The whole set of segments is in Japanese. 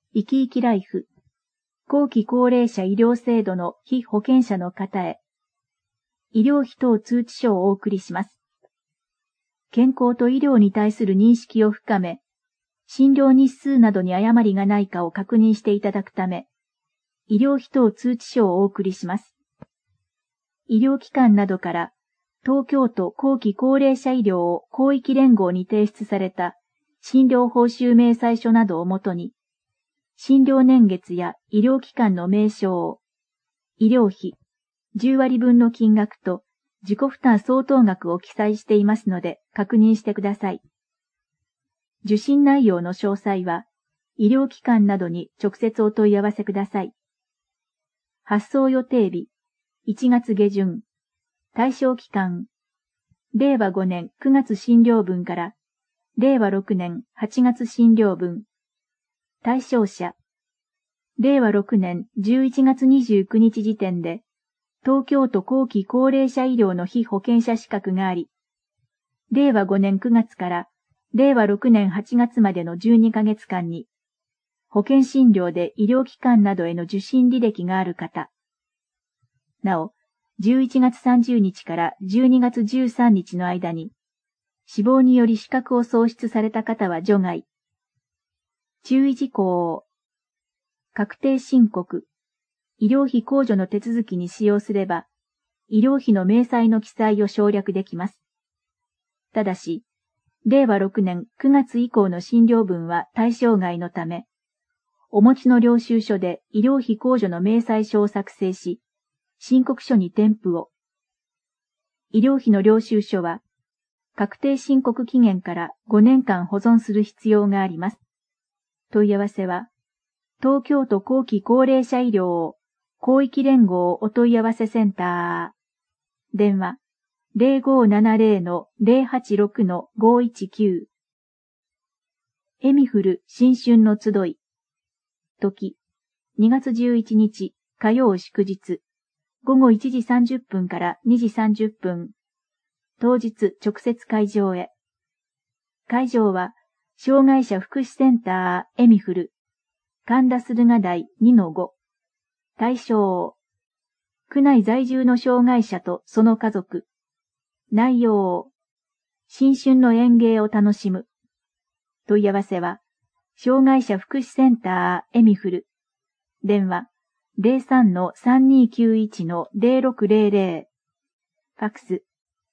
生き生きライフ、後期高齢者医療制度の被保険者の方へ、医療費等通知書をお送りします。健康と医療に対する認識を深め、診療日数などに誤りがないかを確認していただくため、医療費等通知書をお送りします。医療機関などから東京都後期高齢者医療広域連合に提出された診療報酬明細書などをもとに、診療年月や医療機関の名称、医療費、10割分の金額と自己負担相当額を記載していますので確認してください。受診内容の詳細は、医療機関などに直接お問い合わせください。発送予定日、1月下旬。対象期間、令和5年9月診療分から、令和6年8月診療分。対象者、令和6年11月29日時点で、東京都後期高齢者医療の被保険者資格があり、令和5年9月から令和6年8月までの12ヶ月間に、保険診療で医療機関などへの受診履歴がある方。なお、11月30日から12月13日の間に、死亡により資格を喪失された方は除外。注意事項。確定申告。医療費控除の手続きに使用すれば、医療費の明細の記載を省略できます。ただし、令和6年9月以降の診療分は対象外のため、お持ちの領収書で医療費控除の明細書を作成し、申告書に添付を。医療費の領収書は、確定申告期限から5年間保存する必要があります。問い合わせは、東京都後期高齢者医療広域連合お問い合わせセンター。電話、0570-086-519。エミフル新春の集い。時、2月11日火曜祝日。午後1時30分から2時30分。当日直接会場へ。会場は、障害者福祉センターエミフル。神田駿河台 2-5。対象。区内在住の障害者とその家族。内容。新春の演芸を楽しむ。問い合わせは、障害者福祉センターエミフル。電話。03-3291-0600。ファックス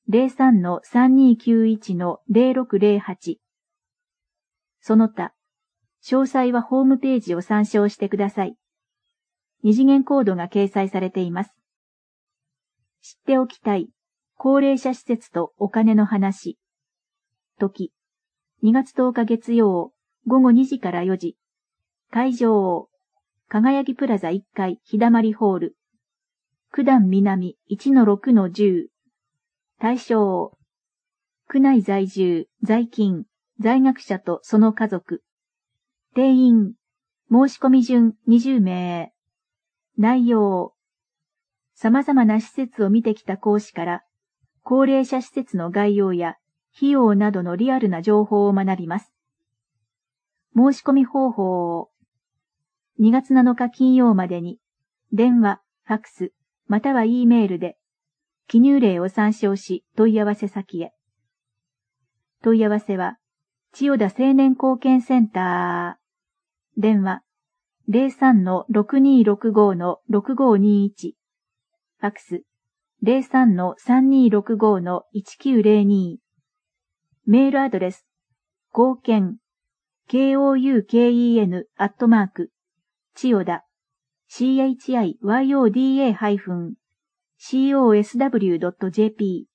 03-3291-0608。その他、詳細はホームページを参照してください。二次元コードが掲載されています。知っておきたい、高齢者施設とお金の話。時、2月10日月曜、午後2時から4時。会場、輝きプラザ1階日だまりホール。九段南 1-6-10。対象。区内在住、在勤、在学者とその家族。定員。申し込み順20名。内容。様々な施設を見てきた講師から、高齢者施設の概要や費用などのリアルな情報を学びます。申し込み方法。2月7日金曜までに、電話、ファックス、または E メールで、記入例を参照し問い合わせ先へ。問い合わせは、千代田青年貢献センター。電話、03-6265-6521。ファックス、03-3265-1902。メールアドレス、貢献、KOUKEN 千代田、chiyoda-cosw.jp。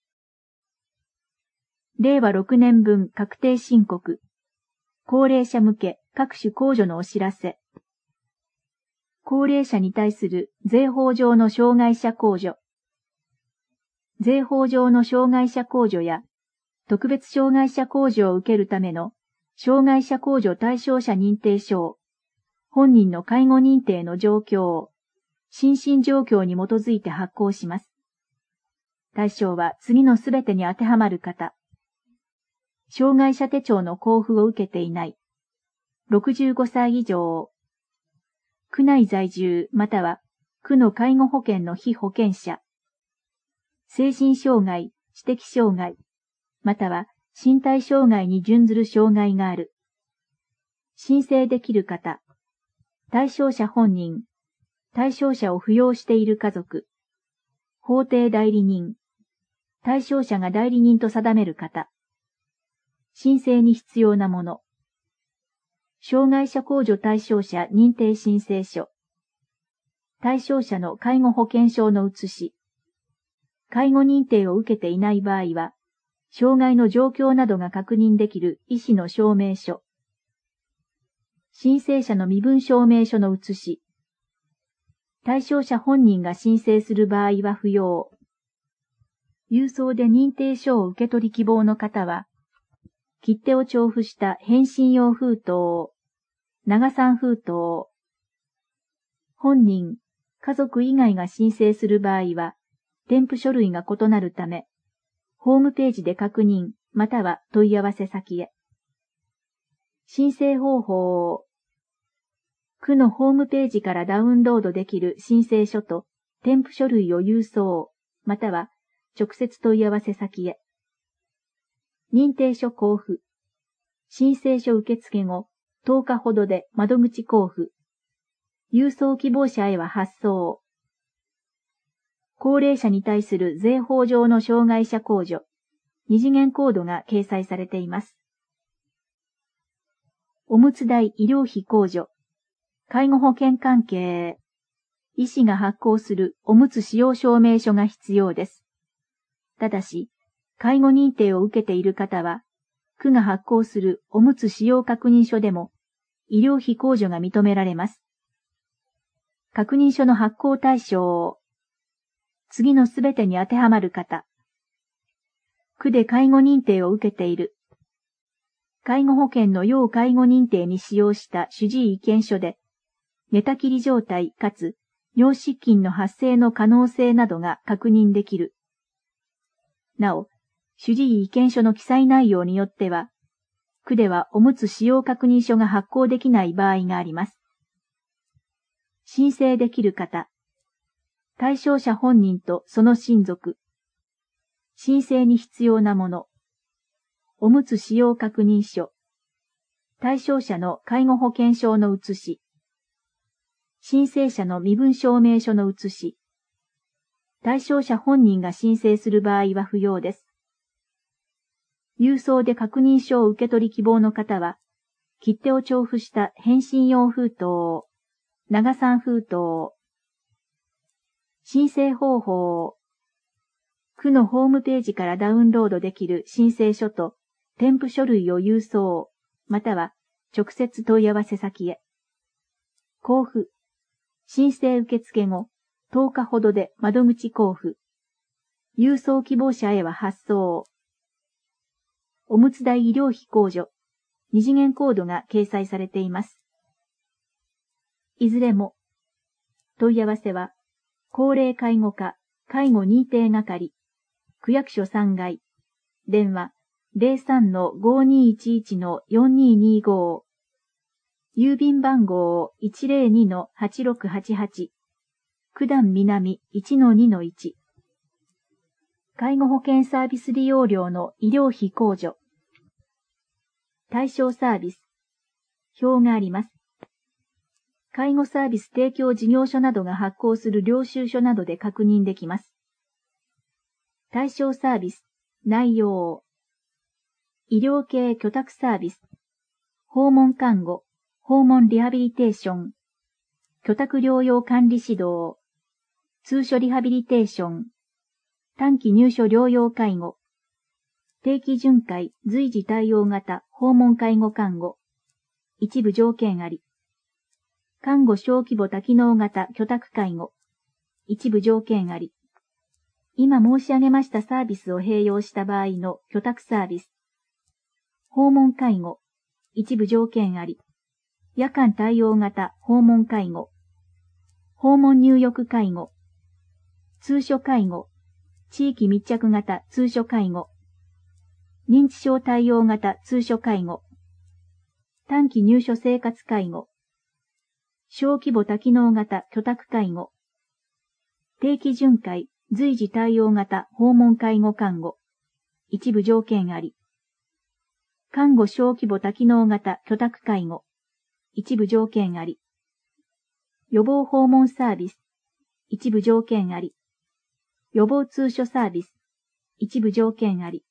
令和6年分確定申告。高齢者向け各種控除のお知らせ。高齢者に対する税法上の障害者控除。税法上の障害者控除や特別障害者控除を受けるための障害者控除対象者認定書を本人の介護認定の状況、心身状況に基づいて発行します。対象は次のすべてに当てはまる方。障害者手帳の交付を受けていない。65歳以上。 区内在住または区の介護保険の被保険者。精神障害、知的障害、または身体障害に準ずる障害がある。申請できる方。対象者本人。対象者を扶養している家族。法定代理人。対象者が代理人と定める方。申請に必要なもの。障害者控除対象者認定申請書。対象者の介護保険証の写し。介護認定を受けていない場合は、障害の状況などが確認できる医師の証明書。申請者の身分証明書の写し。対象者本人が申請する場合は不要。郵送で認定書を受け取り希望の方は、切手を調布した返信用封筒、長三封筒。本人、家族以外が申請する場合は、添付書類が異なるため、ホームページで確認、または問い合わせ先へ。申請方法。区のホームページからダウンロードできる申請書と添付書類を郵送、または直接問い合わせ先へ。認定書交付。申請書受付後、10日ほどで窓口交付。郵送希望者へは発送。高齢者に対する税法上の障害者控除、二次元コードが掲載されています。おむつ代医療費控除。介護保険関係。医師が発行するおむつ使用証明書が必要です。ただし、介護認定を受けている方は、区が発行するおむつ使用確認書でも、医療費控除が認められます。確認書の発行対象。次のすべてに当てはまる方。区で介護認定を受けている。介護保険の要介護認定に使用した主治医意見書で、寝たきり状態かつ尿失禁の発生の可能性などが確認できる。なお、主治医意見書の記載内容によっては、区ではおむつ使用確認書が発行できない場合があります。申請できる方。対象者本人とその親族。申請に必要なもの。おむつ使用確認書。対象者の介護保険証の写し。申請者の身分証明書の写し。対象者本人が申請する場合は不要です。郵送で確認書を受け取り希望の方は、切手を調布した返信用封筒、長三封筒。申請方法。区のホームページからダウンロードできる申請書と添付書類を郵送、または直接問い合わせ先へ。交付。申請受付後、10日ほどで窓口交付。郵送希望者へは発送。おむつ代医療費控除、二次元コードが掲載されています。いずれも、問い合わせは、高齢介護課、介護認定係、区役所3階、電話 03-5211-4225、郵便番号 102-8688、九段南 1-2-1、介護保険サービス利用料の医療費控除、対象サービス、表があります。介護サービス提供事業所などが発行する領収書などで確認できます。対象サービス、内容。医療系居宅サービス、訪問看護、訪問リハビリテーション、居宅療養管理指導、通所リハビリテーション、短期入所療養介護、定期巡回随時対応型訪問介護看護、一部条件あり。看護小規模多機能型居宅介護、一部条件あり。今申し上げましたサービスを併用した場合の居宅サービス。訪問介護、一部条件あり。夜間対応型訪問介護。訪問入浴介護。通所介護。地域密着型通所介護。認知症対応型通所介護。短期入所生活介護。 小規模多機能型居宅介護。定期巡回、随時対応型訪問介護看護。一部条件あり。看護小規模多機能型居宅介護。一部条件あり。予防訪問サービス。一部条件あり。予防通所サービス。一部条件あり。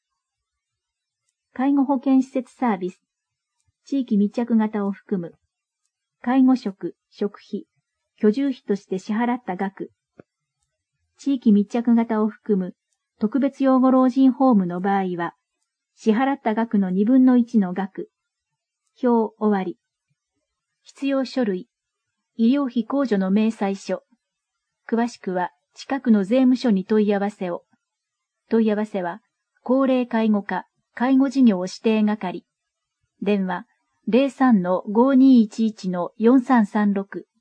介護保険施設サービス。地域密着型を含む。介護食、食費、居住費として支払った額。地域密着型を含む特別養護老人ホームの場合は、支払った額の2分の1の額。表終わり。必要書類。医療費控除の明細書。詳しくは近くの税務署に問い合わせを。問い合わせは、高齢介護課、介護事業指定係。電話、03-5211-4336